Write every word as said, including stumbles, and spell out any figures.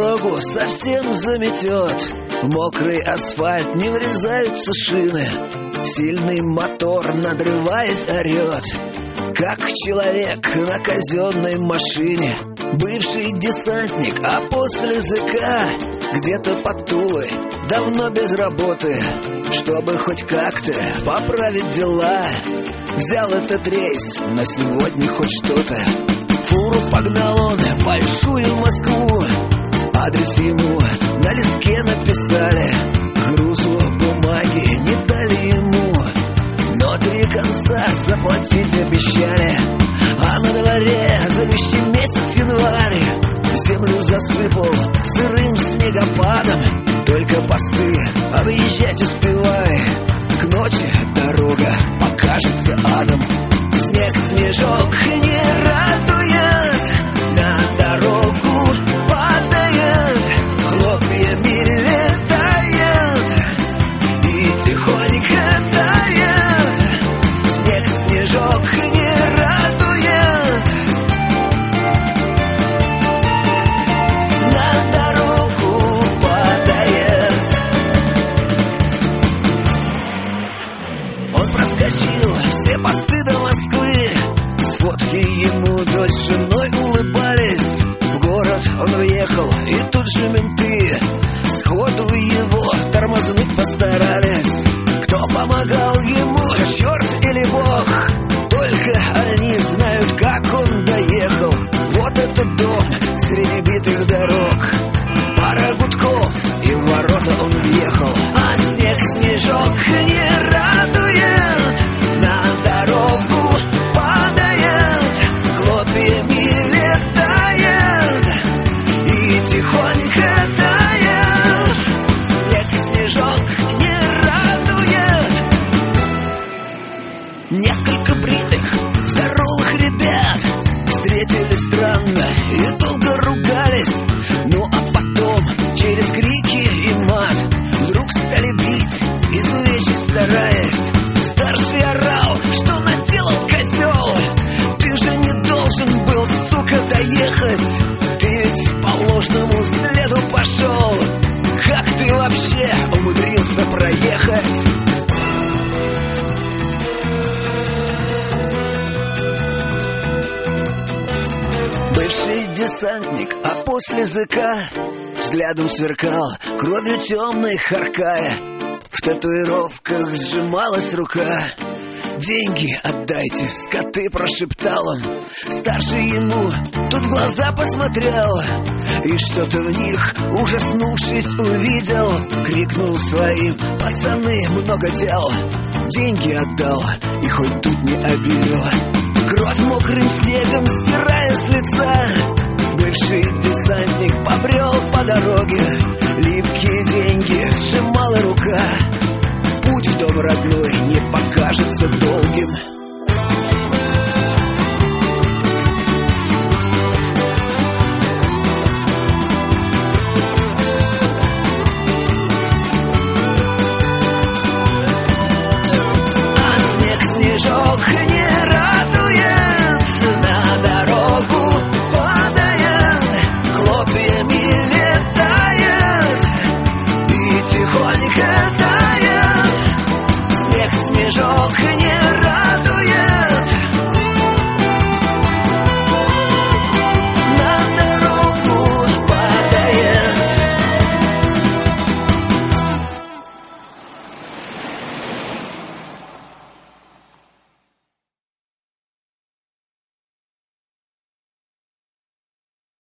дорогу совсем заметет. В мокрый асфальт не врезаются шины. Сильный мотор, надрываясь, орет, как человек на казенной машине. Бывший десантник, а после ЗК где-то под Тулой, давно без работы. Чтобы хоть как-то поправить дела, взял этот рейс, на сегодня хоть что-то. Фуру погнал он, большую Москву. Адрес ему на листке написали. Грузу бумаги не дали ему, но три конца заплатить обещали. А на дворе злющий месяц январь. Землю засыпал сырым снегопадом. Только посты объезжать успевай. К ночи дорога покажется адом. Снег, снежок не радует, на дорогу падает, хлопьями летает и тихонько тает. Снег, снежок не радует, на дорогу падает. Он проскочил все посты до Москвы. С фотки ему дочь с женой улыбались. В город он въехал, и тут же менты сходу его тормознуть постарались. Кто помогал ему, черт или бог, только они знают, как он доехал. Вот этот дом среди битых дорог. Пара гудков, и в ворота он въехал. А снег, снежок не радует, на дорогу падает, хлопьями летает и тихонько тает. Снег, снежок не радует. Несколько бритых, здоровых ребят встретились странно и долго ругались. Ну а потом через крики и мат вдруг стали бить, извлечь стараясь. Старший орал, что наделал козел. Ты же не должен был, сука, доехать. Ты ведь по ложному следу пошел. Как ты вообще умудрился проехать? Бывший десантник, а после ЗК взглядом сверкал, кровью темной харкая. В татуировках сжималась рука. «Деньги отдайте, скоты!» — прошептал он. Старший ему тут в глаза посмотрел и что-то в них, ужаснувшись, увидел. Крикнул своим: «Пацаны, много дел!» Деньги отдал и хоть тут не обидел. Кровь мокрым снегом стирая с лица, бывший десантник побрел по дороге. Липкие деньги сжимала рука. Путь в дом родной не покажется долгим. А снег, снежок не радует, на дорогу падает, хлопьями летает и тихонько тает.